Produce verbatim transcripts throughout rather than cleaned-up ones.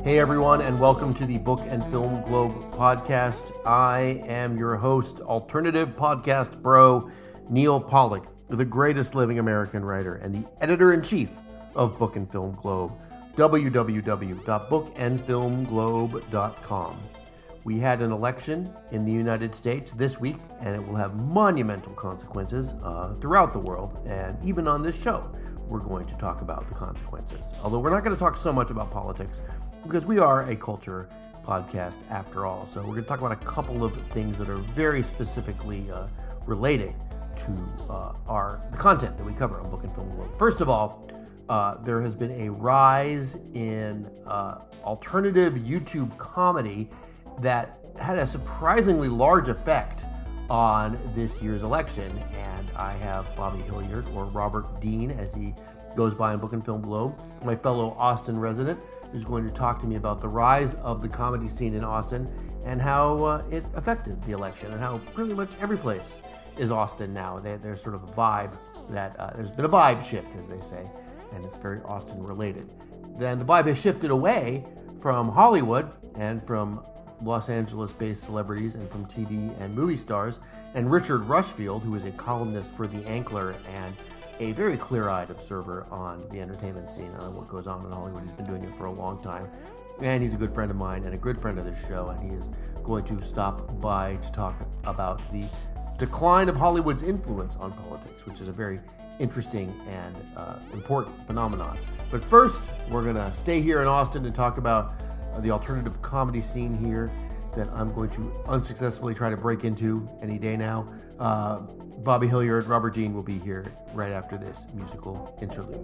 Hey everyone, and welcome to the Book and Film Globe podcast. I am your host, alternative podcast bro, Neil Pollack, the greatest living American writer and the editor-in-chief of Book and Film Globe, w w w dot book and film globe dot com. We had an election in the United States this week, and it will have monumental consequences uh, throughout the world, and even on this show, we're going to talk about the consequences. Although we're not going to talk so much about politics, because we are a culture podcast after all. So we're going to talk about a couple of things that are very specifically uh, related to uh, our the content that we cover on Book and Film Globe. First of all, uh, there has been a rise in uh, alternative YouTube comedy that had a surprisingly large effect on this year's election. And I have Bobby Hilliard, or Robert Dean, as he goes by in Book and Film Globe, my fellow Austin resident, who's going to talk to me about the rise of the comedy scene in Austin and how uh, it affected the election and how pretty much every place is Austin now. They, there's sort of a vibe that, uh, there's been a vibe shift, as they say, and it's very Austin related. Then the vibe has shifted away from Hollywood and from Los Angeles-based celebrities and from T V and movie stars, and Richard Rushfield, who is a columnist for The Ankler and a very clear-eyed observer on the entertainment scene, on what goes on in Hollywood. He's been doing it for a long time, and he's a good friend of mine and a good friend of this show, and he is going to stop by to talk about the decline of Hollywood's influence on politics, which is a very interesting and uh, important phenomenon. But first, we're going to stay here in Austin and talk about uh, the alternative comedy scene here that I'm going to unsuccessfully try to break into any day now. Uh, Bobby Hilliard, Robert Dean will be here right after this musical interlude.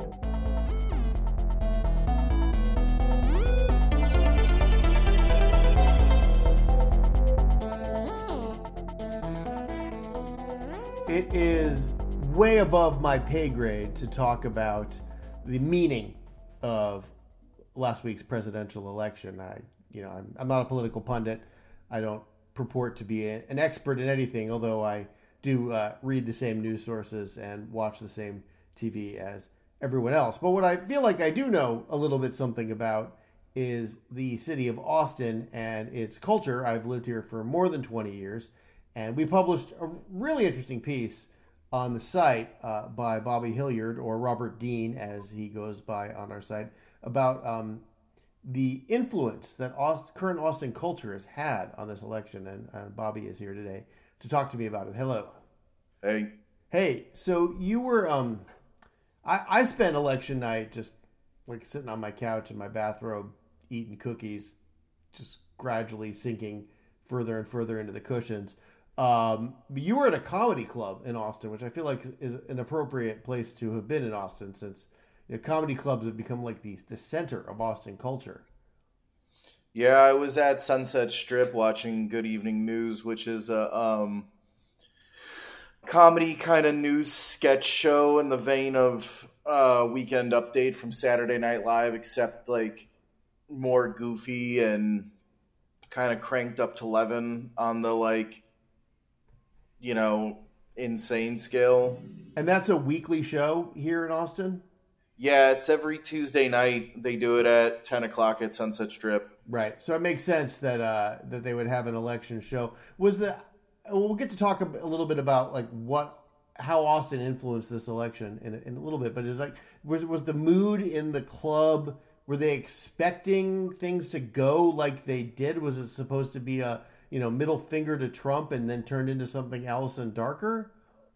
It is way above my pay grade to talk about the meaning of last week's presidential election. I, you know, I'm, I'm not a political pundit. I don't purport to be a, an expert in anything, although I do uh, read the same news sources and watch the same T V as everyone else. But what I feel like I do know a little bit something about is the city of Austin and its culture. I've lived here for more than twenty years, and we published a really interesting piece on the site uh, by Bobby Hilliard, or Robert Dean, as he goes by on our site, about um, the influence that Aust- current Austin culture has had on this election. And uh, Bobby is here today to talk to me about it. Hello. Hey. Hey, so you were, um, I, I spent election night just like sitting on my couch in my bathrobe, eating cookies, just gradually sinking further and further into the cushions. Um, you were at a comedy club in Austin, which I feel like is an appropriate place to have been in Austin, since you know, comedy clubs have become like the, the center of Austin culture. Yeah, I was at Sunset Strip watching Good Evening News, which is a um, comedy kind of news sketch show in the vein of uh, Weekend Update from Saturday Night Live, except like more goofy and kind of cranked up to eleven on the like, you know, insane scale. And that's a weekly show here in Austin? Yeah, it's every Tuesday night. They do it at ten o'clock at Sunset Strip. Right. So it makes sense that uh, that they would have an election show. Was the we'll get to talk a, a little bit about like what how Austin influenced this election in, in a little bit, but is like was was the mood in the club, were they expecting things to go like they did? Was it supposed to be a, you know, middle finger to Trump and then turned into something else and darker?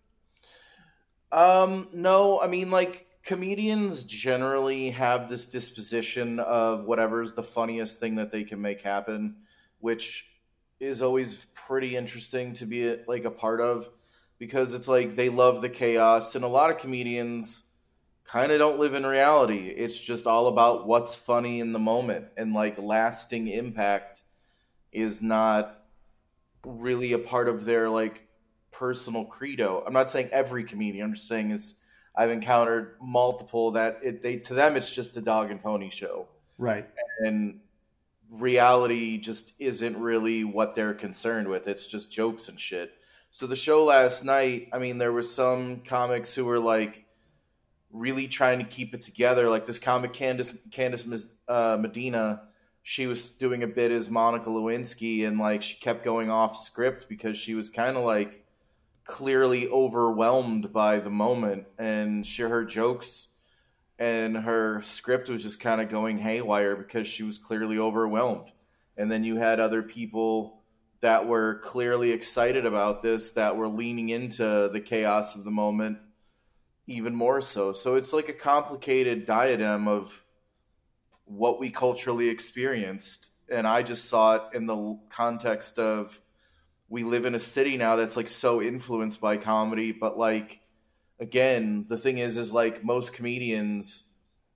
Um, no, I mean, like, comedians generally have this disposition of whatever's the funniest thing that they can make happen, which is always pretty interesting to be like a part of, because it's like they love the chaos, and a lot of comedians kind of don't live in reality. It's just all about what's funny in the moment, and like lasting impact is not really a part of their like personal credo. I'm not saying every comedian. I'm just saying is I've encountered multiple that it they to them it's just a dog and pony show, right? And reality just isn't really what they're concerned with. It's just jokes and shit. So the show last night, I mean, there were some comics who were like really trying to keep it together. Like this comic Candace Candace uh, Medina, she was doing a bit as Monica Lewinsky, and like she kept going off script because she was kind of like clearly overwhelmed by the moment, and she, her jokes and her script was just kind of going haywire because she was clearly overwhelmed. And then you had other people that were clearly excited about this, that were leaning into the chaos of the moment even more so. So it's like a complicated diadem of what we culturally experienced. And I just saw it in the context of, we live in a city now that's like so influenced by comedy, but like, again, the thing is, is like most comedians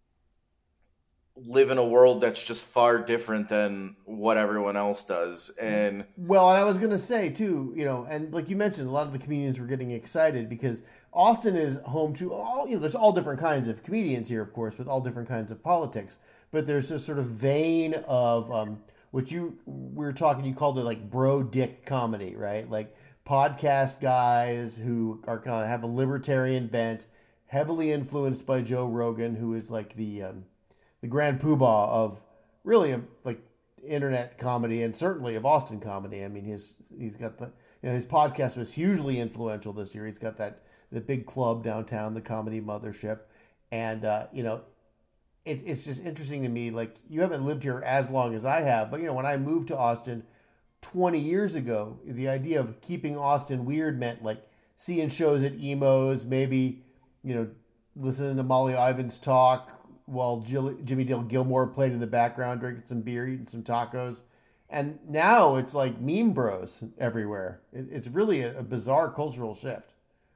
live in a world that's just far different than what everyone else does. And well, and I was going to say too, you know, and like you mentioned, a lot of the comedians were getting excited because Austin is home to all, you know, there's all different kinds of comedians here, of course, with all different kinds of politics, but there's this sort of vein of, um, which you, we were talking, you called it like bro dick comedy, right? Like podcast guys who are kind of have a libertarian bent, heavily influenced by Joe Rogan, who is like the, um, the grand poobah of really um, like internet comedy and certainly of Austin comedy. I mean, his, he's got the, you know, his podcast was hugely influential this year. He's got that, the big club downtown, the Comedy Mothership. And, uh, you know, it, it's just interesting to me. Like, you haven't lived here as long as I have, but, you know, when I moved to Austin twenty years ago, the idea of keeping Austin weird meant, like, seeing shows at Emos, maybe, you know, listening to Molly Ivins talk while Jill, Jimmy Dale Gilmore played in the background, drinking some beer, eating some tacos. And now it's like meme bros everywhere. It, it's really a, a bizarre cultural shift.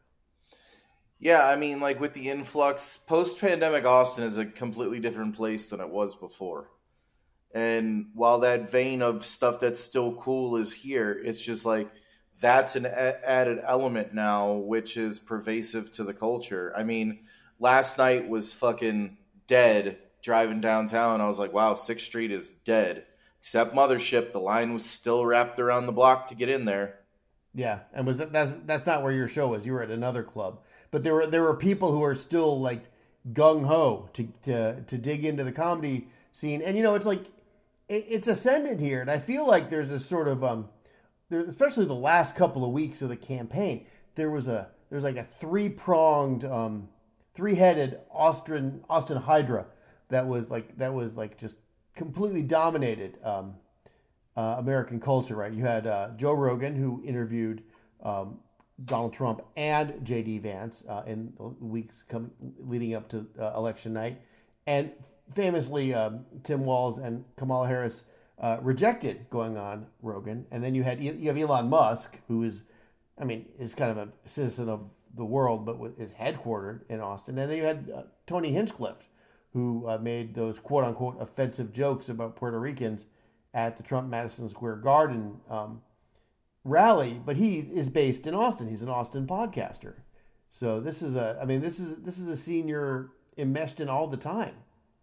Yeah, I mean, like with the influx, post-pandemic Austin is a completely different place than it was before. And while that vein of stuff that's still cool is here, it's just like that's an a- added element now, which is pervasive to the culture. I mean, last night was fucking dead driving downtown. I was like, wow, sixth Street is dead. Except Mothership, the line was still wrapped around the block to get in there. Yeah, and was that, that's that's not where your show was. You were at another club. But there were there were people who are still like gung ho to, to to dig into the comedy scene, and you know it's like it, it's ascendant here, and I feel like there's this sort of um, there, especially the last couple of weeks of the campaign, there was a there's like a three pronged, um, three headed Austin Austin Hydra that was like that was like just completely dominated um, uh, American culture. Right, you had uh, Joe Rogan who interviewed. Um, Donald Trump and J D Vance uh, in the weeks come, leading up to uh, election night. And famously, um, Tim Walz and Kamala Harris uh, rejected going on Rogan. And then you had you have Elon Musk, who is, I mean, is kind of a citizen of the world, but is headquartered in Austin. And then you had uh, Tony Hinchcliffe, who uh, made those quote-unquote offensive jokes about Puerto Ricans at the Trump Madison Square Garden um rally, but he is based in Austin. He's an Austin podcaster. So this is a, I mean, this is, this is a scene you're enmeshed in all the time.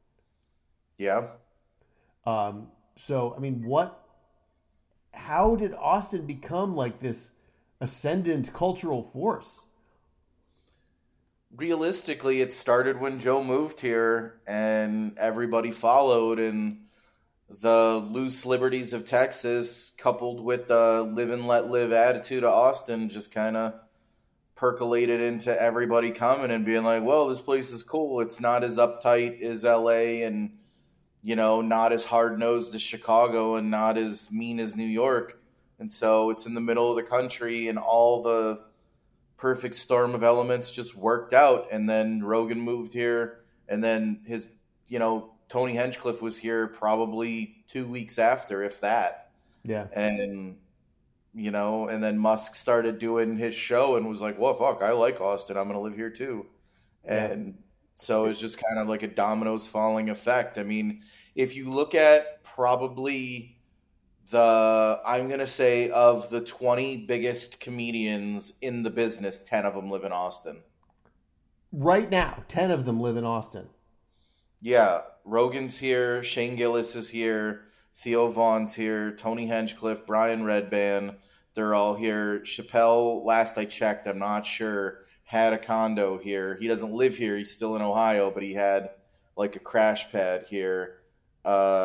Yeah. Um, so, I mean, what, how did Austin become like this ascendant cultural force? Realistically, it started when Joe moved here and everybody followed, and the loose liberties of Texas, coupled with the live and let live attitude of Austin, just kind of percolated into everybody coming and being like, well, this place is cool. It's not as uptight as L A and, you know, not as hard-nosed as Chicago and not as mean as New York. And so it's in the middle of the country, and all the perfect storm of elements just worked out. And then Rogan moved here, and then his, you know, Tony Hinchcliffe was here probably two weeks after, if that. Yeah. And, you know, and then Musk started doing his show and was like, well, fuck, I like Austin. I'm going to live here too. And yeah. So it's just kind of like a dominoes falling effect. I mean, if you look at probably the, I'm going to say of the twenty biggest comedians in the business, ten of them live in Austin. Right now, ten of them live in Austin. Yeah. Rogan's here, Shane Gillis is here, Theo Vaughn's here, Tony Hinchcliffe, Brian Redband, they're all here. Chappelle, last I checked, I'm not sure, had a condo here. He doesn't live here, he's still in Ohio, but he had like a crash pad here. Uh,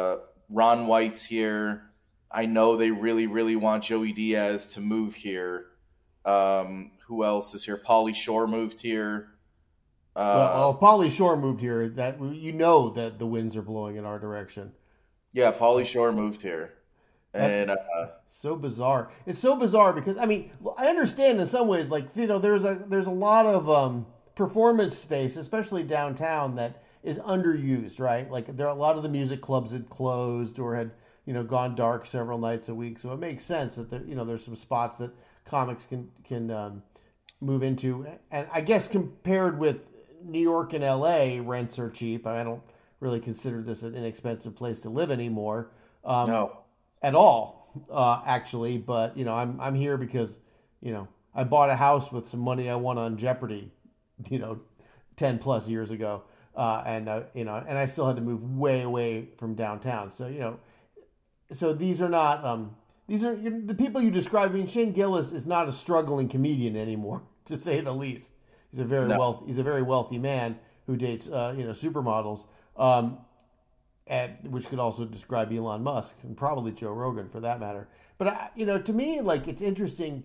Ron White's here. I know they really, really want Joey Diaz to move here. Um, who else is here? Pauly Shore moved here. Uh, well, well, if Pauly Shore moved here, that you know that the winds are blowing in our direction. Yeah, Pauly Shore moved here. And uh, so bizarre. It's so bizarre because I mean, I understand in some ways, like, you know, there's a there's a lot of um, performance space, especially downtown, that is underused, right? Like, there are a lot of the music clubs had closed or had, you know, gone dark several nights a week. So it makes sense that there, you know, there's some spots that comics can can um, move into. And I guess compared with New York and L A, rents are cheap. I don't really consider this an inexpensive place to live anymore. Um, no. At all, uh, actually, but you know, I'm I'm here because, you know, I bought a house with some money I won on Jeopardy, you know, ten plus years ago, uh, and uh, you know, and I still had to move way away from downtown. So you know, so these are not um, these are you know, the people you describe. I mean, Shane Gillis is not a struggling comedian anymore, to say the least. He's a very no. wealthy he's a very wealthy man who dates uh, you know supermodels. Um, At, which could also describe Elon Musk and probably Joe Rogan for that matter. But, I, you know, to me, like, it's interesting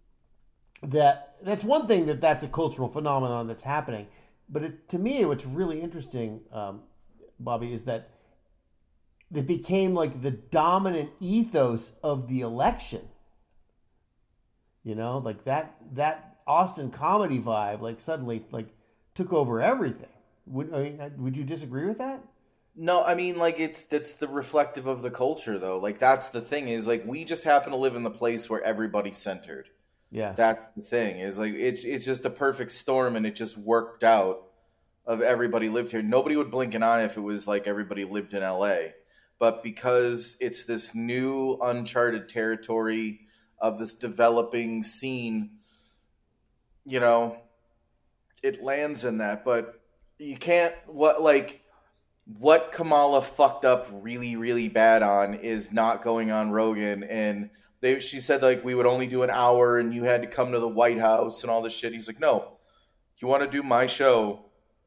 that that's one thing that that's a cultural phenomenon that's happening. But it, to me, what's really interesting, um, Bobby, is that it became like the dominant ethos of the election. You know, like that, that Austin comedy vibe, like suddenly like took over everything. Would, I mean, would you disagree with that? No, I mean, like, it's that's the reflective of the culture, though. Like, that's the thing is, like, we just happen to live in the place where everybody's centered. Yeah. That's the thing is, like, it's it's just a perfect storm, and it just worked out of everybody lived here. Nobody would blink an eye if it was like everybody lived in L A. But because it's this new uncharted territory of this developing scene, you know, it lands in that. But you can't, what, like... What Kamala fucked up really, really bad on is not going on Rogan. And they, she said, like, we would only do an hour and you had to come to the White House and all this shit. He's like, no, you want to do my show?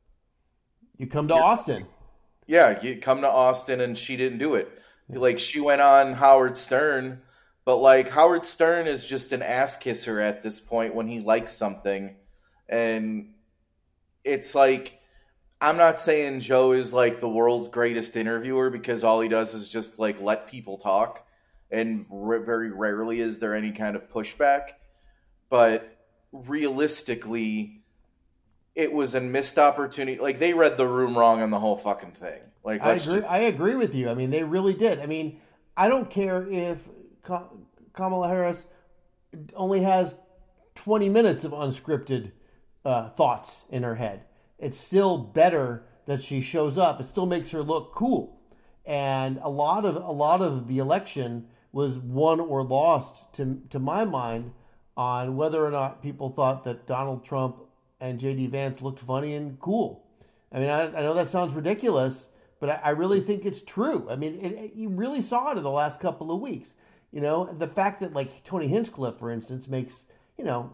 You come to Austin. Yeah, you come to Austin, and she didn't do it. Yeah. Like, she went on Howard Stern, but, like, Howard Stern is just an ass kisser at this point when he likes something. And it's like... I'm not saying Joe is like the world's greatest interviewer because all he does is just like let people talk, and r- very rarely is there any kind of pushback. But realistically, it was a missed opportunity. Like, they read the room wrong on the whole fucking thing. Like, I agree. Just... I agree with you. I mean, they really did. I mean, I don't care if Kamala Harris only has twenty minutes of unscripted uh, thoughts in her head. It's still better that she shows up. It still makes her look cool. And a lot of a lot of the election was won or lost, to to my mind, on whether or not people thought that Donald Trump and J D Vance looked funny and cool. I mean, I, I know that sounds ridiculous, but I, I really think it's true. I mean, it, it, you really saw it in the last couple of weeks. You know, the fact that, like, Tony Hinchcliffe, for instance, makes, you know,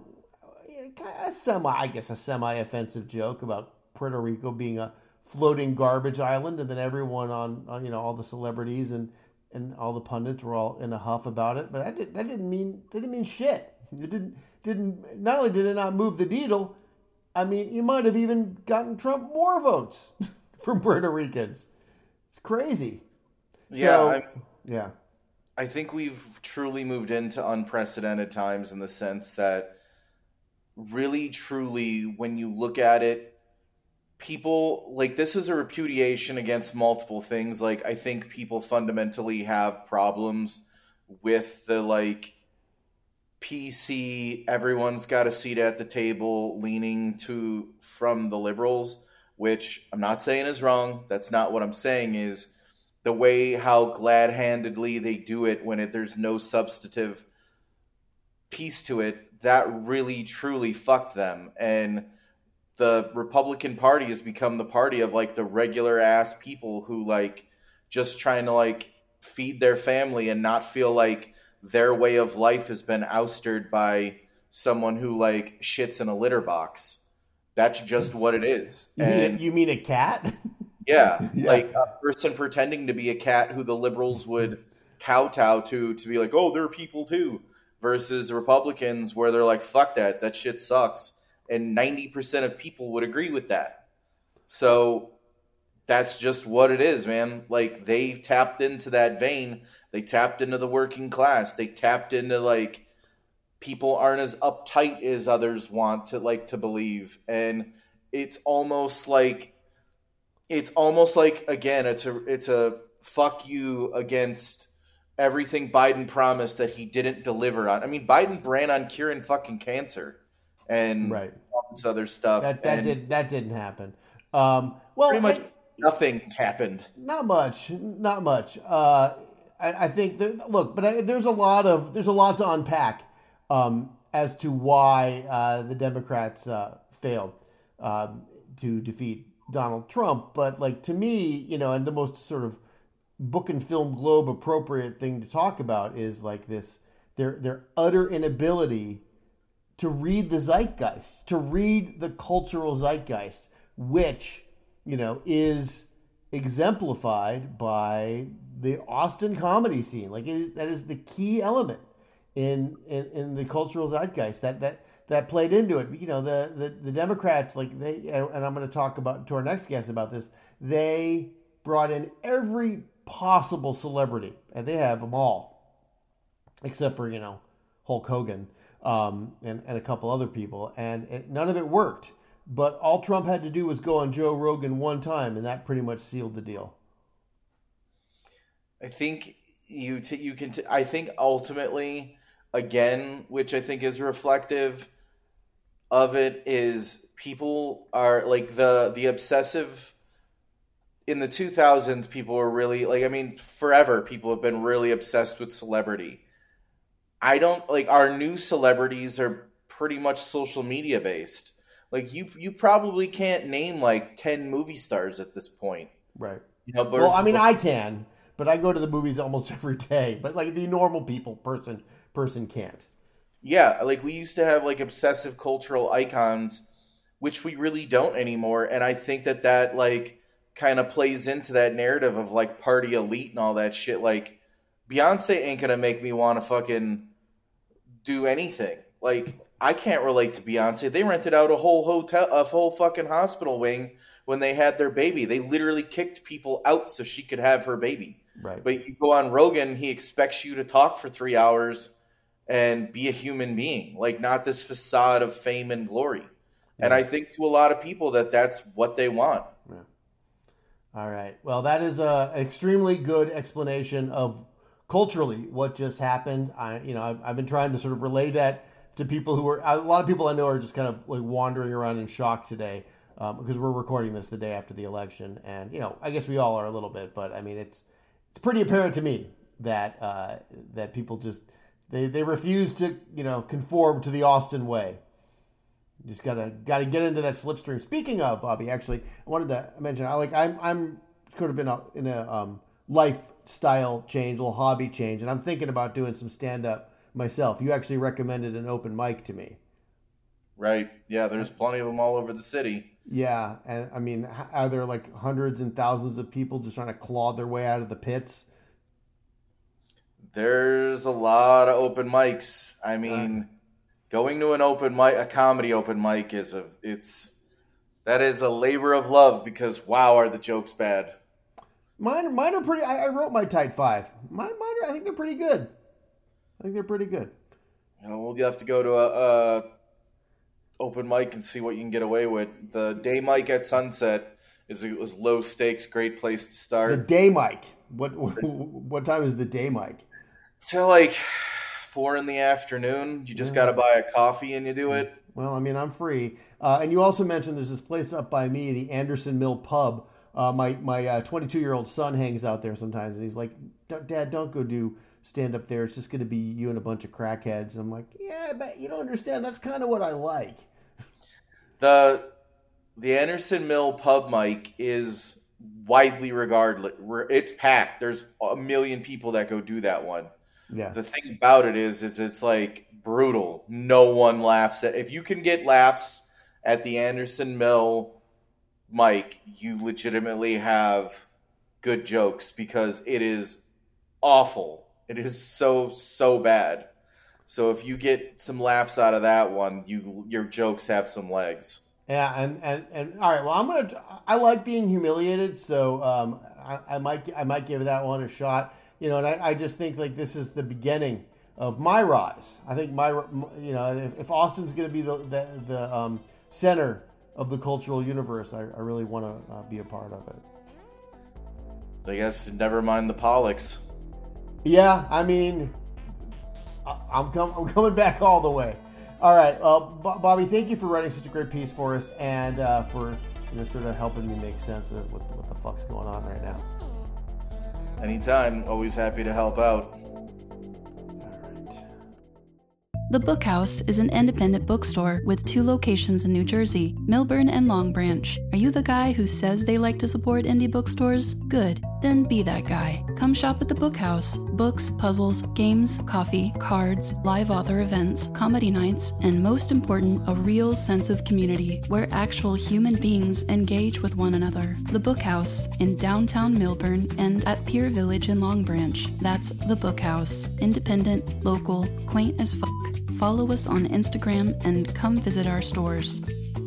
a semi, I guess, a semi-offensive joke about Puerto Rico being a floating garbage island, and then everyone on, on you know, all the celebrities and, and all the pundits were all in a huff about it. But that, did, that didn't mean that didn't mean shit. It didn't didn't not only did it not move the needle, I mean, you might have even gotten Trump more votes from Puerto Ricans. It's crazy. Yeah, so, I'm, yeah. I think we've truly moved into unprecedented times in the sense that really, truly, when you look at it, people, like, this is a repudiation against multiple things. Like, I think people fundamentally have problems with the, like, P C, everyone's got a seat at the table, leaning to from the liberals, which I'm not saying is wrong. That's not what I'm saying. Is the way how glad-handedly they do it when it, there's no substantive piece to it, that really, truly fucked them. And the Republican Party has become the party of, like, the regular-ass people who, like, just trying to, like, feed their family and not feel like their way of life has been ousted by someone who, like, shits in a litter box. That's just what it is. You, and mean, you mean a cat? Yeah, Yeah. like a person pretending to be a cat who the liberals would kowtow to to be like, oh, they're people too, versus Republicans where they're like, fuck that, that shit sucks, and ninety percent of people would agree with that. So that's just what it is, man. Like they tapped into that vein. They tapped into the working class. They tapped into like people aren't as uptight as others want to like to believe, and it's almost like it's almost like again, it's a it's a fuck you against everything Biden promised that he didn't deliver on. I mean, Biden ran on curing fucking cancer and Right. all this other stuff, That that and did that didn't happen. Um, well, pretty much I- nothing happened. not much, not much. Uh, I, I think that, look, but I, there's a lot of there's a lot to unpack um, as to why uh, the Democrats uh, failed um, to defeat Donald Trump. But like to me, you know, and the most sort of book and film globe appropriate thing to talk about is like this their their utter inability to read the zeitgeist, to read the cultural zeitgeist, which, you know, is exemplified by the Austin comedy scene. Like it is, that is the key element in, in in the cultural zeitgeist that that that played into it. You know, the the, the Democrats, like they, and I'm going to talk about to our next guest about this. They brought in every possible celebrity, and they have them all, except for, you know, Hulk Hogan um, and and a couple other people, and it, none of it worked. But all Trump had to do was go on Joe Rogan one time, and that pretty much sealed the deal. I think you t- you can. T- I think ultimately, again, which I think is reflective of it, is people are like the the obsessive. In the two thousands, people were really like. I mean, forever, people have been really obsessed with celebrity. I don't like our new celebrities are pretty much social media based. Like you, you probably can't name like ten movie stars at this point. Right. You know, but Well, I mean, I can, but I go to the movies almost every day. But like the normal people, person person can't. Yeah, like we used to have like obsessive cultural icons, which we really don't anymore. And I think that that like kind of plays into that narrative of like party elite and all that shit. Like Beyonce ain't gonna make me want to fucking do anything. Like I can't relate to Beyonce. They rented out a whole hotel, a whole fucking hospital wing when they had their baby. They literally kicked people out so she could have her baby. Right. But you go on Rogan, he expects you to talk for three hours and be a human being, like not this facade of fame and glory. Yeah. And I think to a lot of people that that's what they want. Yeah. All right. Well, that is a, an extremely good explanation of culturally what just happened. I, you know, I've, I've been trying to sort of relay that to people who are, a lot of people I know are just kind of like wandering around in shock today um, because we're recording this the day after the election. And, you know, I guess we all are a little bit, but I mean, it's, it's pretty apparent to me that, uh, that people just, they, they refuse to, you know, conform to the Austin way. You just gotta, gotta get into that slipstream. Speaking of, Bobby, actually, I wanted to mention, I like, I'm, I'm sort of in a, in a, um, lifestyle change, a little hobby change, and I'm thinking about doing some stand-up myself. You actually recommended an open mic to me. Right. Yeah, there's plenty of them all over the city. Yeah, and I mean, are there like hundreds and thousands of people just trying to claw their way out of the pits? There's a lot of open mics. I mean, uh, going to an open mic, a comedy open mic is a, it's, that is a labor of love because wow, are the jokes bad. Mine, mine are pretty. I, I wrote my tight five. Mine, mine are, I think they're pretty good. I think they're pretty good. You know, well, you have to go to a, a open mic and see what you can get away with. The day mic at Sunset is it was low stakes, great place to start. The day mic. What what time is the day mic? Till like four in the afternoon. You just yeah. got to buy a coffee and you do it. Well, I mean, I'm free. Uh, and you also mentioned there's this place up by me, the Anderson Mill Pub. Uh, my my uh, twenty-two-year-old son hangs out there sometimes, and he's like, "Dad, don't go do stand up there. It's just going to be you and a bunch of crackheads." And I'm like, "Yeah, but you don't understand. That's kind of what I like." The the Anderson Mill Pub mic is widely regarded. It's packed. There's a million people that go do that one. Yeah. The thing about it is, is it's like brutal. No one laughs at. If you can get laughs at the Anderson Mill mic, you legitimately have good jokes, because it is awful. It is so, so bad. So if you get some laughs out of that one, you your jokes have some legs. Yeah, and, and, and all right. Well, I'm gonna. I like being humiliated, so um, I, I might I might give that one a shot. You know, and I, I just think like this is the beginning of my rise. I think my you know if, if Austin's going to be the the, the um, center of the cultural universe, I, I really want to uh, be a part of it. I guess never mind the Pollocks. Yeah, I mean. I'm, com- I'm coming back all the way. All right, uh, B- Bobby, thank you for writing such a great piece for us, and uh, for you know sort of helping me make sense of what, what the fuck's going on right now. Anytime, always happy to help out. The Book House is an independent bookstore with two locations in New Jersey, Millburn and Long Branch. Are you the guy who says they like to support indie bookstores? Good. Then be that guy. Come shop at the Book House. Books, puzzles, games, coffee, cards, live author events, comedy nights, and most important, a real sense of community where actual human beings engage with one another. The Book House in downtown Millburn and at Pier Village in Long Branch. That's the Book House. Independent, local, quaint as fuck. Follow us on Instagram and come visit our stores.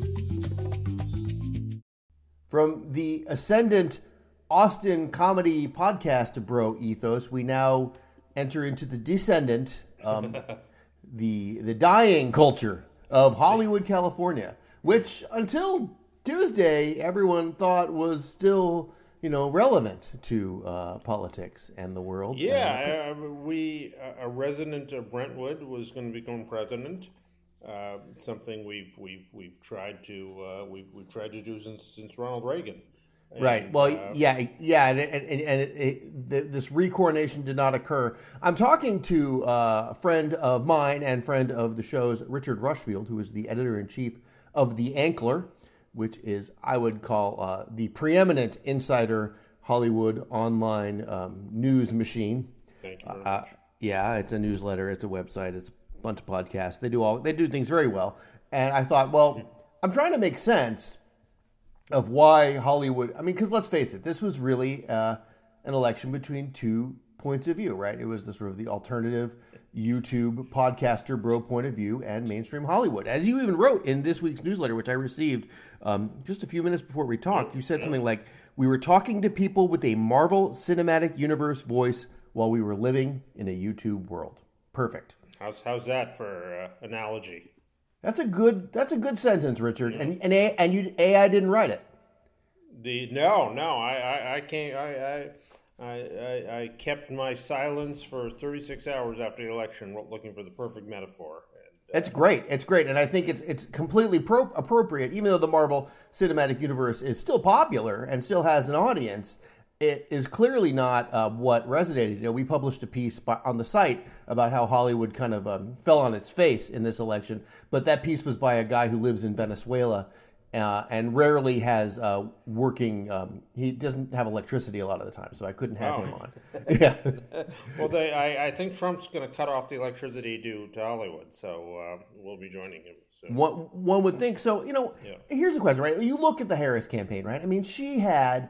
From the ascendant Austin comedy podcast bro ethos, we now enter into the descendant, um, the the dying culture of Hollywood, California, which until Tuesday everyone thought was still, you know, relevant to uh, politics and the world. Yeah, uh, we uh, a resident of Brentwood was going to become president. Uh, something we've we've we've tried to uh, we've we've tried to do since since Ronald Reagan. And, right. Well, uh, yeah, yeah, and and, and it, it, the, this recoronation did not occur. I'm talking to uh, a friend of mine and friend of the show's, Richard Rushfield, who is the editor in chief of The Ankler, which is, I would call, uh, the preeminent insider Hollywood online um, news machine. Thank you very uh, much. Yeah, it's a newsletter, it's a website, it's a bunch of podcasts. They do all they do things very well. And I thought, well, I'm trying to make sense of why Hollywood. I mean, because let's face it, this was really uh, an election between two points of view, right? It was the sort of the alternative YouTube podcaster bro point of view and mainstream Hollywood. As you even wrote in this week's newsletter, which I received um, just a few minutes before we talked, you said something like, we were talking to people with a Marvel Cinematic Universe voice while we were living in a YouTube world. Perfect. How's how's that for uh, analogy? That's a good that's a good sentence, Richard. And and A, and you A I didn't write it. The no no I I, I can't I. I I, I, I kept my silence for thirty-six hours after the election, looking for the perfect metaphor. And, uh, it's great. It's great, and I think it's it's completely pro- appropriate. Even though the Marvel Cinematic Universe is still popular and still has an audience, it is clearly not uh, what resonated. You know, we published a piece by, on the site about how Hollywood kind of um, fell on its face in this election, but that piece was by a guy who lives in Venezuela. Uh, and rarely has uh, working. Um, he doesn't have electricity a lot of the time, so I couldn't have oh. him on. Yeah. Well, they, I, I think Trump's going to cut off the electricity due to Hollywood, so uh, we'll be joining him soon. One, one would think so. You know, yeah. Here's the question, right? You look at the Harris campaign, right? I mean, she had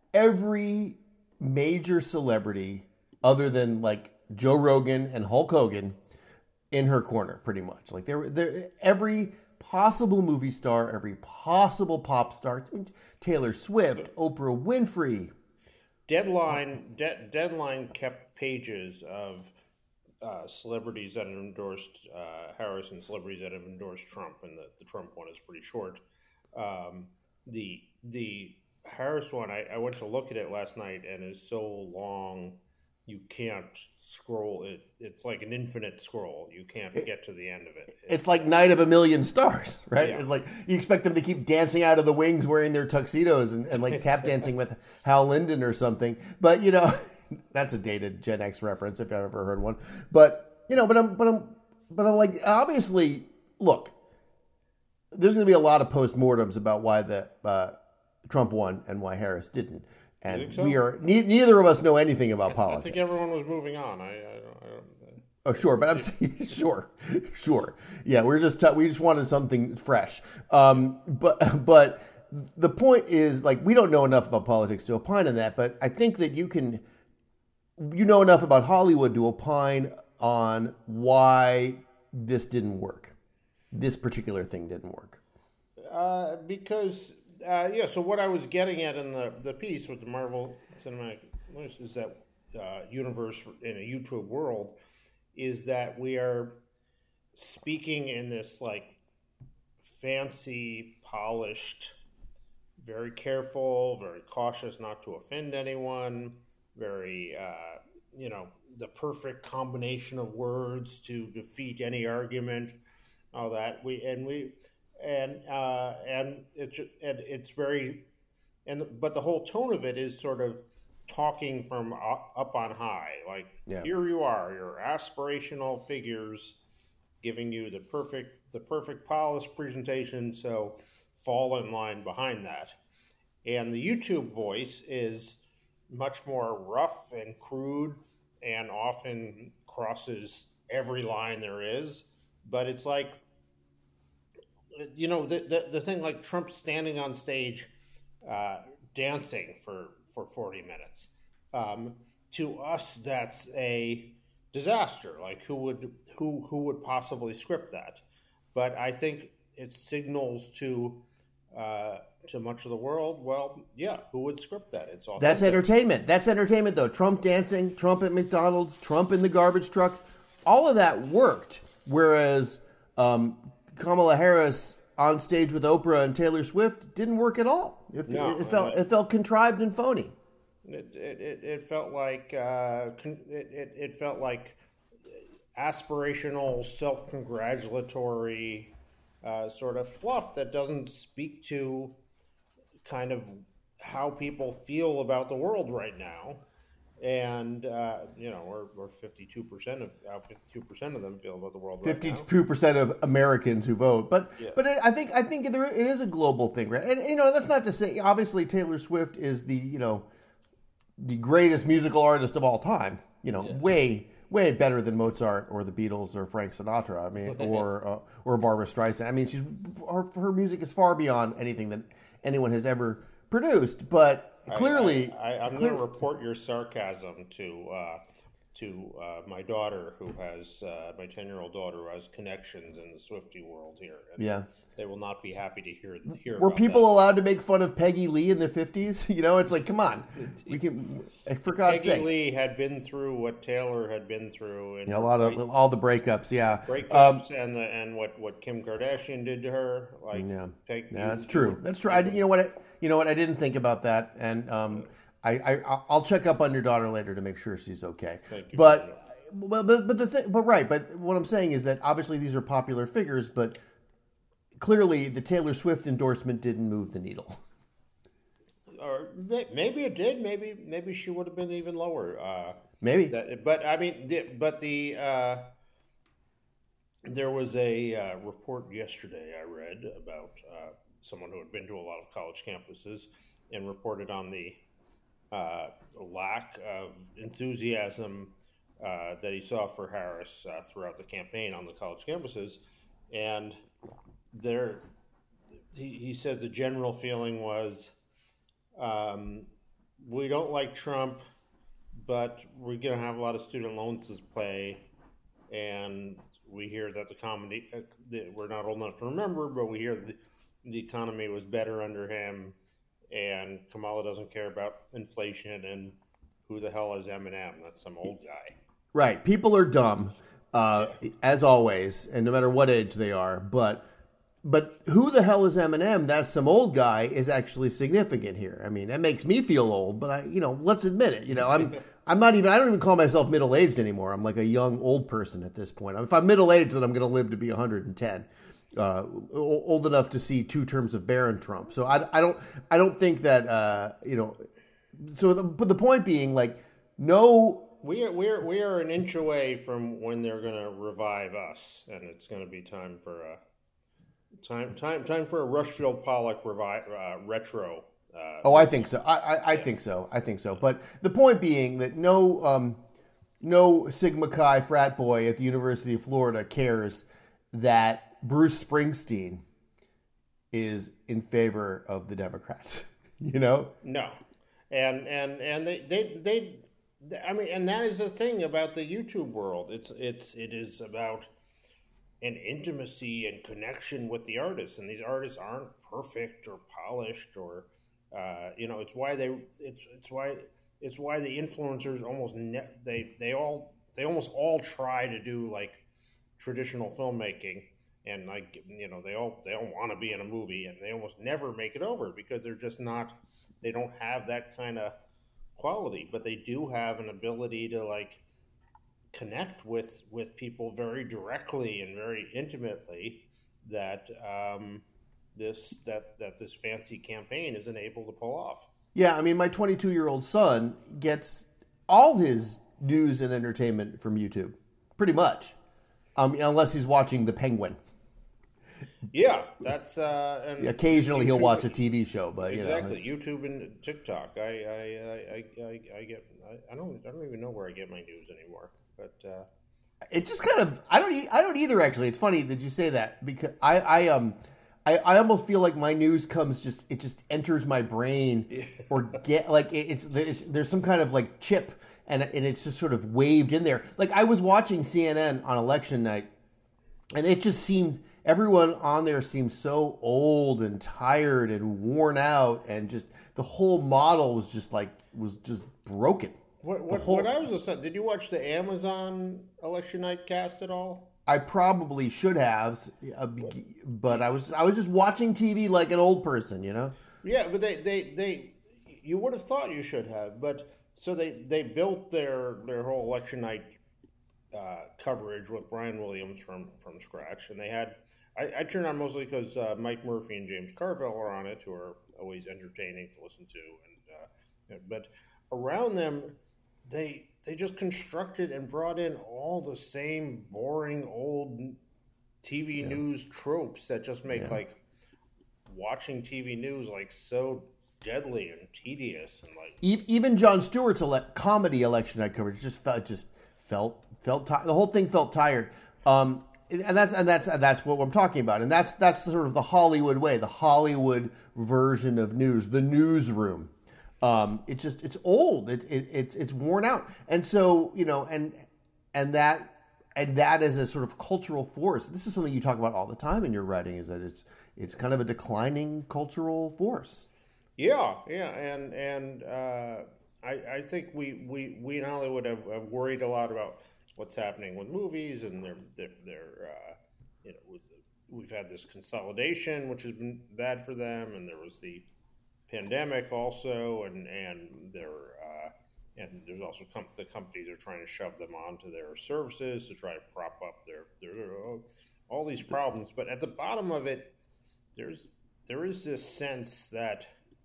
every major celebrity other than like Joe Rogan and Hulk Hogan in her corner, pretty much. Like there, there every. possible movie star, every possible pop star, Taylor Swift, Oprah Winfrey. Deadline, de- Deadline kept pages of uh, celebrities that have endorsed uh, Harris and celebrities that have endorsed Trump, and the, the Trump one is pretty short. Um, the the Harris one, I, I went to look at it last night, and is so long. You can't scroll it. It's like an infinite scroll. You can't get to the end of it. It's, it's like Night of a Million Stars, right? Yeah. It's like you expect them to keep dancing out of the wings wearing their tuxedos and, and like tap dancing with Hal Linden or something. But, you know, that's a dated Gen X reference if I've ever heard one. But, you know, but I'm, but I'm, but I'm like, obviously, look, there's going to be a lot of postmortems about why the uh, Trump won and why Harris didn't. And so? we are ne- neither of us know anything about politics. I think everyone was moving on. I, I, don't, I don't, oh, sure, but I'm saying sure, sure. Yeah, we're just t- we just wanted something fresh. Um, but but the point is, like, we don't know enough about politics to opine on that, but I think that you can, you know enough about Hollywood to opine on why this didn't work. This particular thing didn't work. Uh, because, uh, yeah, so what I was getting at in the, the piece with the Marvel Cinematic Universe is that uh, universe in a YouTube world is that we are speaking in this, like, fancy, polished, very careful, very cautious not to offend anyone, very, uh, you know, the perfect combination of words to defeat any argument, all that. We and we and uh, and it's and it's very, and but the whole tone of it is sort of talking from up on high, like yeah. Here you are, your aspirational figures, giving you the perfect the perfect polished presentation. So fall in line behind that. And the YouTube voice is much more rough and crude and often crosses every line there is. But it's like, you know, the the, the thing like Trump standing on stage uh, dancing for, for forty minutes. Um, to us, that's a disaster. Like, who would who who would possibly script that? But I think it signals to uh, to much of the world, well, yeah, who would script that? It's authentic. That's entertainment. That's entertainment, though. Trump dancing, Trump at McDonald's, Trump in the garbage truck, all of that worked. Whereas um, Kamala Harris on stage with Oprah and Taylor Swift didn't work at all. It, no, it, it felt it, it felt contrived and phony. It it, it felt like uh, it, it it felt like aspirational, self-congratulatory uh, sort of fluff that doesn't speak to kind of how people feel about the world right now. And, uh, you know, we're, we're fifty-two percent of how fifty-two percent of them feel about the world right now. fifty-two percent of Americans who vote. But yeah. but it, I think I think there, it is a global thing, right? And, you know, that's not to say, obviously, Taylor Swift is the, you know, the greatest musical artist of all time. You know, yeah. way, way better than Mozart or the Beatles or Frank Sinatra. I mean, or uh, or Barbra Streisand. I mean, she's her, her music is far beyond anything that anyone has ever produced. But clearly, I, I, I, I'm clear- going to report your sarcasm to uh, to uh, my daughter, who has uh, my ten-year-old daughter, who has connections in the Swiftie world here. And yeah, they will not be happy to hear hear. Were about people that. allowed to make fun of Peggy Lee in the fifties? You know, it's like, come on, we can. For God's Peggy sake. Lee had been through what Taylor had been through, and yeah, a lot of fight. all the breakups. Yeah, breakups, um, and the and what, what Kim Kardashian did to her. Like, yeah, Peg, yeah, that's true. That's true. I, you know what? I, you know what? I didn't think about that, and um, I, I I'll check up on your daughter later to make sure she's okay. Thank you. But. Well, but, but the thing, but right, but what I'm saying is that obviously these are popular figures, but clearly the Taylor Swift endorsement didn't move the needle. Or maybe it did. Maybe maybe she would have been even lower. Uh, maybe, that, but I mean, but the uh, there was a uh, report yesterday I read about uh, someone who had been to a lot of college campuses and reported on the uh, lack of enthusiasm Uh, that he saw for Harris uh, throughout the campaign on the college campuses. And there, he, he said the general feeling was, um, we don't like Trump, but we're going to have a lot of student loans to pay. And we hear that the comedy, uh, the, we're not old enough to remember, but we hear that the, the economy was better under him. And Kamala doesn't care about inflation. And who the hell is Eminem? That's some old guy. Right. People are dumb, uh, as always, and no matter what age they are. But but who the hell is Eminem? That's some old guy is actually significant here. I mean, that makes me feel old, but I, you know, let's admit it. You know, I'm I'm not even. I don't even call myself middle aged anymore. I'm like a young old person at this point. If I'm middle aged, then I'm going to live to be one hundred ten, uh, old enough to see two terms of Barron Trump. So I, I don't I don't think that uh, you know. So the, but the point being, like, no. We are we are we are an inch away from when they're going to revive us, and it's going to be time for a time time time for a Rushfield Pollock revive uh, retro. Uh, oh, I think so. I I, I yeah. think so. I think so. But the point being that no um, no Sigma Chi frat boy at the University of Florida cares that Bruce Springsteen is in favor of the Democrats. You know? No, and and and they they they. I mean, and that is the thing about the YouTube world. It's it's it is about an intimacy and connection with the artists, and these artists aren't perfect or polished, or uh, you know, it's why they it's it's why it's why the influencers almost ne- they they all they almost all try to do like traditional filmmaking, and like you know they all they all want to be in a movie, and they almost never make it over because they're just not they don't have that kind of quality, but they do have an ability to like connect with with people very directly and very intimately that um, this that that this fancy campaign isn't able to pull off. Yeah, I mean, my twenty-two-year-old son gets all his news and entertainment from YouTube, pretty much, um, unless he's watching The Penguin. Yeah, that's uh, and occasionally YouTube, he'll watch a T V show, but exactly you know, YouTube and TikTok. I I, I, I, I get I, I don't I don't even know where I get my news anymore. But uh, it just kind of I don't I don't either. Actually, it's funny that you say that because I I um I, I almost feel like my news comes just it just enters my brain or get like it, it's, it's there's some kind of like chip and and it's just sort of waved in there. Like I was watching C N N on election night, and it just seemed. Everyone on there seemed so old and tired and worn out, and just the whole model was just like was just broken. What what, whole, what I was listening, did you watch the Amazon election night cast at all? I probably should have, but I was I was just watching T V like an old person, you know. Yeah, but they they, they you would have thought you should have, but so they, they built their their whole election night uh, coverage with Brian Williams from from scratch, and they had. I, I turned on mostly because uh, Mike Murphy and James Carville are on it, who are always entertaining to listen to. And uh, but around them, they they just constructed and brought in all the same boring old T V yeah. news tropes that just make yeah. like watching T V news like so deadly and tedious and like even Jon Stewart's ele- comedy election night coverage just felt just felt felt ti- the whole thing felt tired. Um, And that's and that's and that's what I'm talking about, and that's that's the sort of the Hollywood way, the Hollywood version of news, the newsroom. Um, it just it's old, it, it it's it's worn out, and so you know, and and that and that is a sort of cultural force. This is something you talk about all the time in your writing, is that it's it's kind of a declining cultural force. Yeah, yeah, and and uh, I I think we we we in Hollywood have, have worried a lot about what's happening with movies, and they're they're, they're uh, you know we've had this consolidation, which has been bad for them, and there was the pandemic also, and and they're uh, and there's also com- the companies are trying to shove them onto their services to try to prop up their their all these problems. But at the bottom of it, there's there is this sense that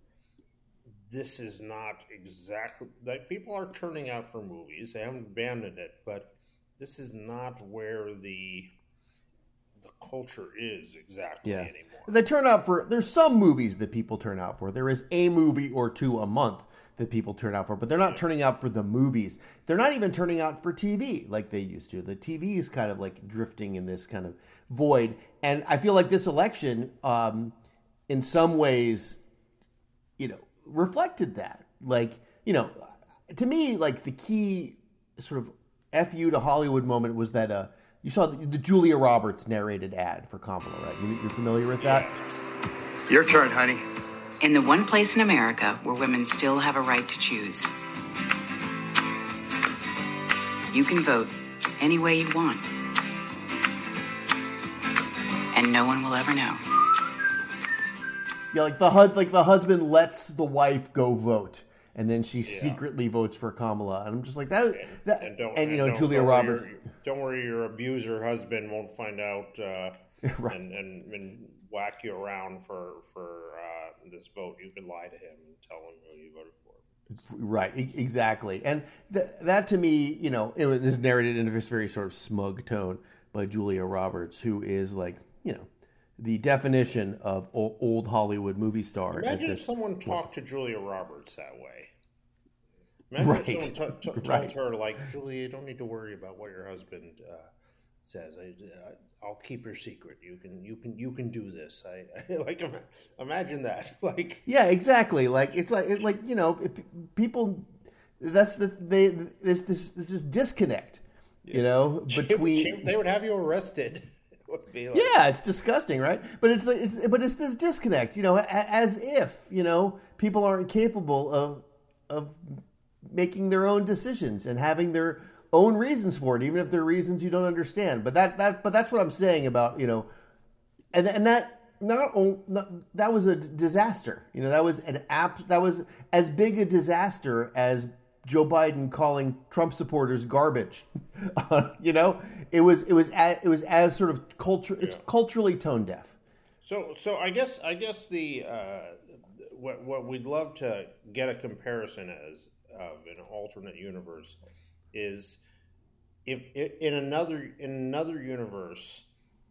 this is not exactly like people are turning out for movies. They haven't abandoned it, but this is not where the the culture is exactly yeah. anymore. They turn out for there's some movies that people turn out for. There is a movie or two a month that people turn out for, but they're not turning out for the movies. They're not even turning out for T V like they used to. The T V is kind of like drifting in this kind of void, and I feel like this election, um, in some ways, you know, reflected that. Like, you know, to me, like the key sort of F you to Hollywood moment was that uh, you saw the, the Julia Roberts narrated ad for Kamala, right? You, you're familiar with that? Your turn, honey. In the one place in America where women still have a right to choose, you can vote any way you want, and no one will ever know. Yeah, like the hu- like the husband lets the wife go vote, and then she Yeah. secretly votes for Kamala, and I'm just like that. And, that and, don't, and you know, don't, Julia don't Roberts. Worry your, don't worry, your abuser husband won't find out uh, Right. and, and, and whack you around for for uh, this vote. You can lie to him and tell him who you voted for. Right, e- exactly, and th- that to me, you know, it was narrated in this very sort of smug tone by Julia Roberts, who is like, you know, the definition of o- old Hollywood movie star. at Imagine this if someone point. talked to Julia Roberts that way. Imagine Right. if someone t- t- told Right. her, like, Julia, you don't need to worry about what your husband uh, says, I, "I'll keep your secret. You can, you can, you can do this." I, I like imagine that. Like, yeah, exactly. Like it's like it's like you know, it, people. That's the they. There's this this disconnect, you know, between they would have you arrested. Be like. Yeah, it's disgusting, right? But it's, it's but it's this disconnect, you know, as if you know people aren't capable of of making their own decisions and having their own reasons for it, even if they're reasons you don't understand. But that that but that's what I'm saying about you know, and and that not only not, that was a disaster, you know, that was an app that was as big a disaster as Joe Biden calling Trump supporters garbage. uh, you know, it was it was as, it was as sort of culture. It's yeah. culturally tone deaf. So so I guess I guess the uh, what what we'd love to get a comparison as of an alternate universe is if in another in another universe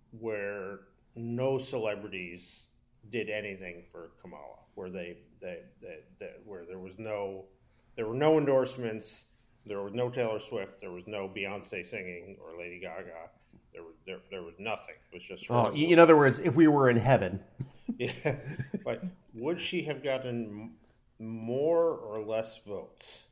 where no celebrities did anything for Kamala, where they they, they, they where there was no There were no endorsements. There was no Taylor Swift. There was no Beyonce singing or Lady Gaga. There was there, there was nothing. It was just. Oh, in other words, if we were in heaven, yeah. Like, would she have gotten more or less votes?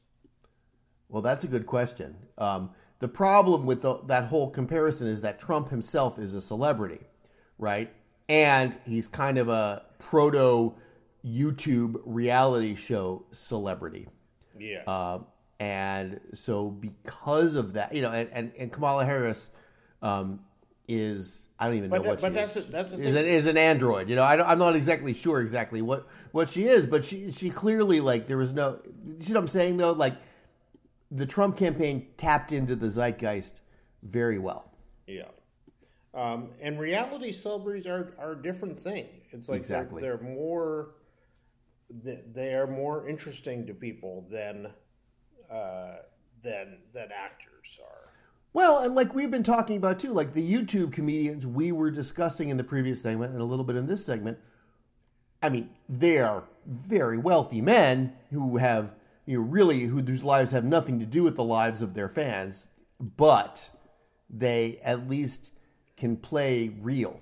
Well, that's a good question. Um, the problem with the, that whole comparison is that Trump himself is a celebrity, right? And he's kind of a proto YouTube reality show celebrity. Yeah. Uh, and so because of that, you know, and, and, and Kamala Harris um, is, I don't even know but what that, she but that's is. A, that's is, an, is an android. You know, I don't, I'm not exactly sure exactly what, what she is, but she she clearly, like, there was no, you see what I'm saying, though? Like, the Trump campaign tapped into the zeitgeist very well. Yeah. Um, and reality celebrities are, are a different thing. It's like exactly. they're, they're more... they are more interesting to people than uh, than than actors are. Well, and like we've been talking about too, like the YouTube comedians we were discussing in the previous segment and a little bit in this segment. I mean, they are very wealthy men who have, you know, really who whose lives have nothing to do with the lives of their fans, but they at least can play real.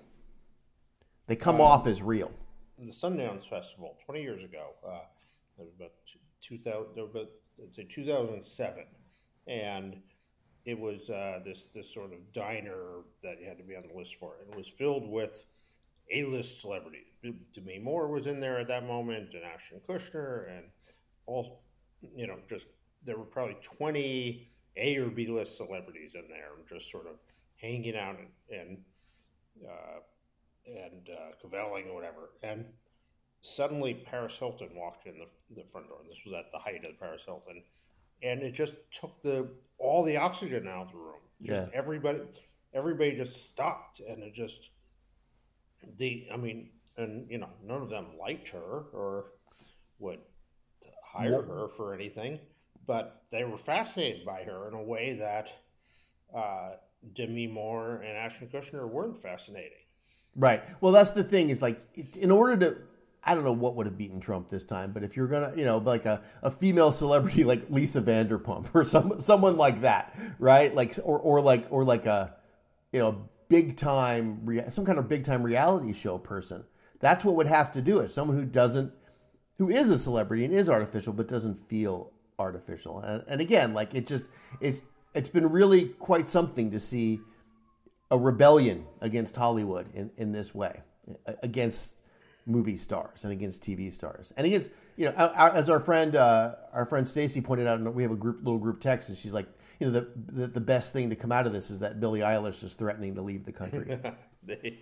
They come um, off as real. The Sundance Festival twenty years ago, uh, it was about two thousand, about, let's say two thousand seven, and it was uh, this this sort of diner that you had to be on the list for. It was filled with A-list celebrities. Demi Moore was in there at that moment, and Ashton Kutcher, and all, you know, just there were probably twenty A or B-list celebrities in there, just sort of hanging out and. and uh, and uh, cavelling or whatever. And suddenly Paris Hilton walked in the, the front door. This was at the height of Paris Hilton. And it just took the all the oxygen out of the room. Just yeah. everybody everybody just stopped. And it just, the I mean, and, you know, none of them liked her or would hire nope. her for anything. But they were fascinated by her in a way that uh, Demi Moore and Ashton Kutcher weren't fascinating. Right. Well, that's the thing is like, in order to, I don't know what would have beaten Trump this time, but if you're going to, you know, like a, a female celebrity like Lisa Vanderpump or some someone like that, right? Like, or, or like, or like a, you know, big time, some kind of big time reality show person. That's what would have to do it. Someone who doesn't, who is a celebrity and is artificial, but doesn't feel artificial. And, and again, like it just, it's, it's been really quite something to see a rebellion against Hollywood in, in this way, against movie stars and against T V stars, and against, you know, our, as our friend uh, our friend Stacy pointed out, we have a group little group text, and she's like, you know, the, the the best thing to come out of this is that Billie Eilish is threatening to leave the country. they,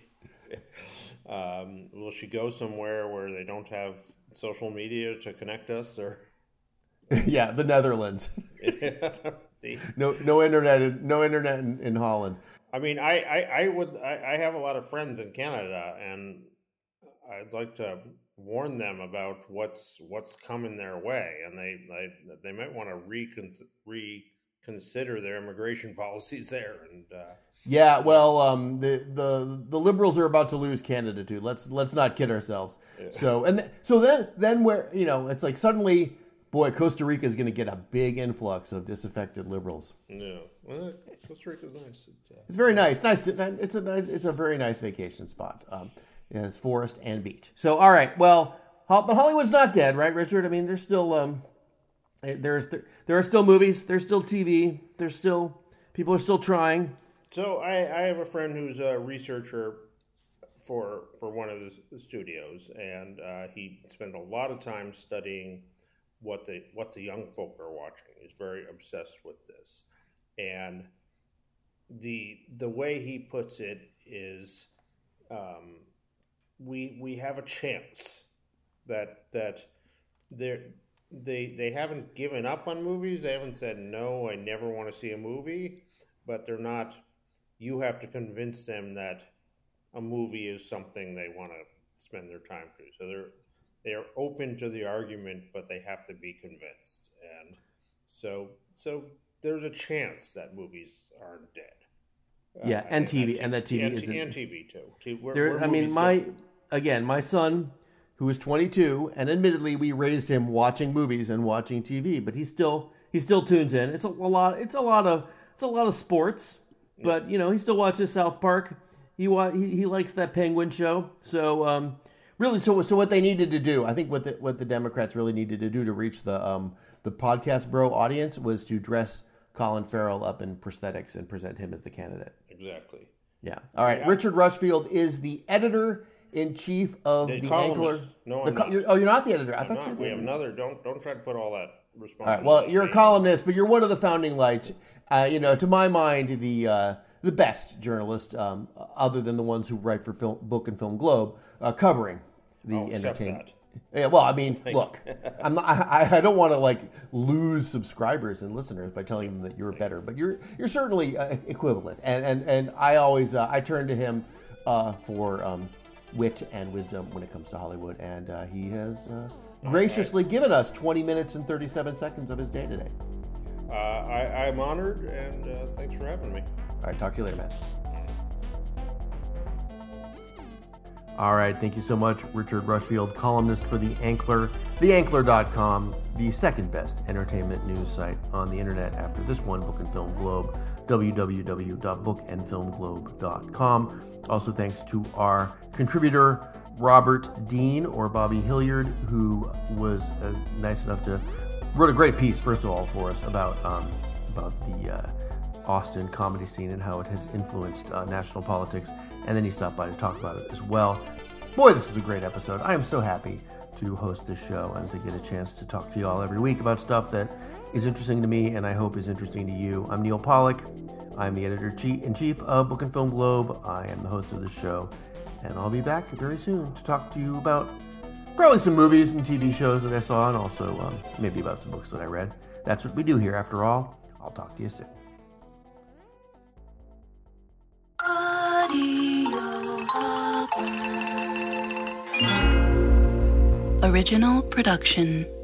um, will she go somewhere where they don't have social media to connect us, or? Yeah, the Netherlands. the, no no internet no internet in, in Holland. I mean, I, I, I would I, I have a lot of friends in Canada, and I'd like to warn them about what's what's coming their way, and they they, they might want to recon, reconsider their immigration policies there. And uh, yeah, well, um, the the the Liberals are about to lose Canada too. Let's let's not kid ourselves. Yeah. So and th- so then then where, you know, it's like suddenly boy, Costa Rica is going to get a big influx of disaffected liberals. No, well, Costa Rica's nice. It's, uh, It's very nice. It's nice. To, it's a nice, it's a very nice vacation spot. Um, it has forest and beach. So, all right. Well, but Hollywood's not dead, right, Richard? I mean, there's still um, there's there, there are still movies. There's still T V. There's still people are still trying. So I, I have a friend who's a researcher for for one of the studios, and uh, he spent a lot of time studying what the what the young folk are watching. He's very obsessed with this, and the the way he puts it is, um, we we have a chance that that they they they haven't given up on movies. They haven't said no, I never want to see a movie, but they're not. You have to convince them that a movie is something they want to spend their time to. So they're they're open to the argument, but they have to be convinced. And so so there's a chance that movies aren't dead. Yeah, uh, and, and T V, and, and that T V and, isn't. and T V too. T- where, there, where I mean, movies my go. again, my son, who is twenty-two, and admittedly, we raised him watching movies and watching T V, but he still he still tunes in. It's a, a lot. It's a lot of it's a lot of sports, but you know, he still watches South Park. He wa- he, he likes that Penguin show. So um, really, so so what they needed to do, I think, what the what the Democrats really needed to do to reach the um, the podcast bro audience was to dress Colin Farrell up in prosthetics and present him as the candidate. Exactly. Yeah. All right. Yeah. Richard Rushfield is the editor-in-chief of The the columnist. Ankler. No, the I'm co- not. you're- oh, you're not the editor. I I'm thought not. you were the We have editor. another. Don't don't try to put all that All responsibility. right. Well, you're a on me. columnist, but you're one of the founding lights. Uh, you know, to my mind, the uh, the best journalist, um, other than the ones who write for film, Book and Film Globe, uh, covering the I'll accept entertainment. that. Yeah, well, I mean, look, I'm not, I, I don't want to like lose subscribers and listeners by telling them that you're better, but you're you're certainly uh, equivalent, and and and I always uh, I turn to him uh, for um, wit and wisdom when it comes to Hollywood, and uh, he has uh, graciously given us twenty minutes and thirty-seven seconds of his day today. Uh, I, I'm honored, and uh, thanks for having me. All right, talk to you later, man. All right, thank you so much, Richard Rushfield, columnist for The Ankler, the ankler dot com, the second best entertainment news site on the internet after this one, Book and Film Globe, w w w dot book and film globe dot com. Also, thanks to our contributor, Robert Dean, or Bobby Hilliard, who was uh, nice enough to wrote a great piece, first of all, for us about um, about the uh, Austin comedy scene and how it has influenced uh, national politics. And then he stopped by to talk about it as well. Boy, this is a great episode. I am so happy to host this show and to get a chance to talk to you all every week about stuff that is interesting to me and I hope is interesting to you. I'm Neil Pollack. I'm the editor-in-chief of Book and Film Globe. I am the host of this show. And I'll be back very soon to talk to you about probably some movies and T V shows that I saw, and also um, maybe about some books that I read. That's what we do here, after all. I'll talk to you soon. Original production.